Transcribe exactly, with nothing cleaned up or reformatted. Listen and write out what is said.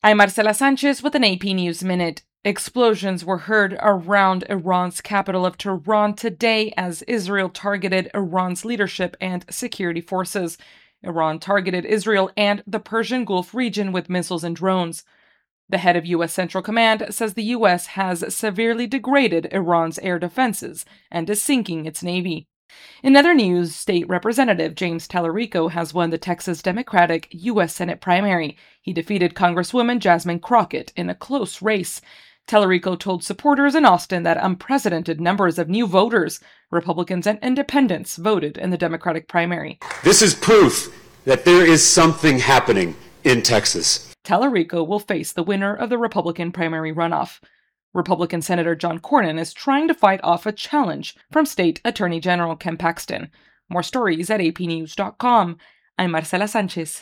I'm Marcela Sanchez with an A P News Minute. Explosions were heard around Iran's capital of Tehran today as Israel targeted Iran's leadership and security forces. Iran targeted Israel and the Persian Gulf region with missiles and drones. The head of U S Central Command says the U S has severely degraded Iran's air defenses and is sinking its navy. In other news, State Representative James Tallarico has won the Texas Democratic U S Senate primary. He defeated Congresswoman Jasmine Crockett in a close race. Tallarico told supporters in Austin that unprecedented numbers of new voters, Republicans and independents, voted in the Democratic primary. This is proof that there is something happening in Texas. Tallarico will face the winner of the Republican primary runoff. Republican Senator John Cornyn is trying to fight off a challenge from State Attorney General Ken Paxton. More stories at A P news dot com. I'm Marcela Sanchez.